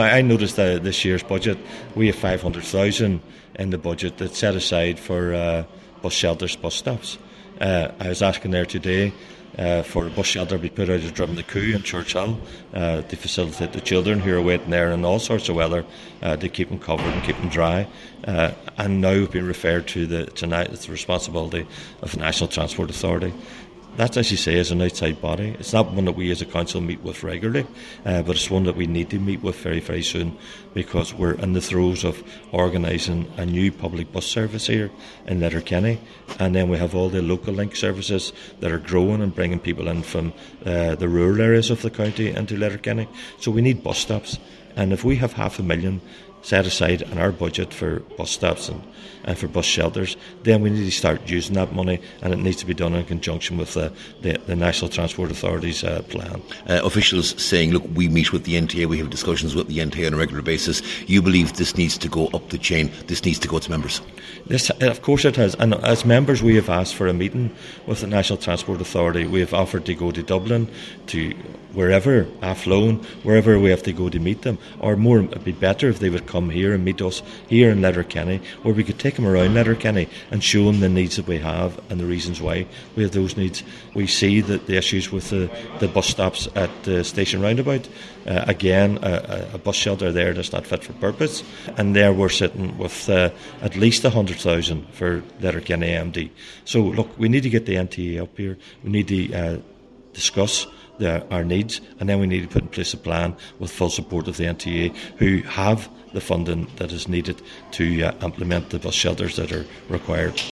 I noticed that this year's budget, we have 500,000 in the budget that's set aside for bus shelters, bus stops. I was asking there today for a bus shelter to be put out of Drumnacool in Churchill to facilitate the children who are waiting there in all sorts of weather to keep them covered and keep them dry. And now we've been referred to tonight it's the responsibility of the National Transport Authority. That, as you say, is an outside body. It's not one that we as a council meet with regularly, but it's one that we need to meet with very, very soon, because we're in the throes of organising a new public bus service here in Letterkenny, and then we have all the local link services that are growing and bringing people in from the rural areas of the county into Letterkenny. So we need bus stops, and if we have 500,000 set aside in our budget for bus stops and for bus shelters, then we need to start using that money, and it needs to be done in conjunction with the National Transport Authority's plan. Officials saying, look, we meet with the NTA, we have discussions with the NTA on a regular basis. You believe this needs to go up the chain, this needs to go to members? This, of course it has, and as members we have asked for a meeting with the National Transport Authority. We have offered to go to Dublin, to wherever, Athlone, wherever we have to go to meet them, or more, it would be better if they would come here and meet us here in Letterkenny, where we could take them around Letterkenny and show them the needs that we have and the reasons why we have those needs. We see that the issues with the bus stops at the station roundabout, again, a bus shelter there that's not fit for purpose, and there we're sitting with at least 100,000 for Letterkenny MD. So look, we need to get the NTA up here, we need to discuss our needs, and then we need to put in place a plan with full support of the NTA, who have the funding that is needed to implement the bus shelters that are required.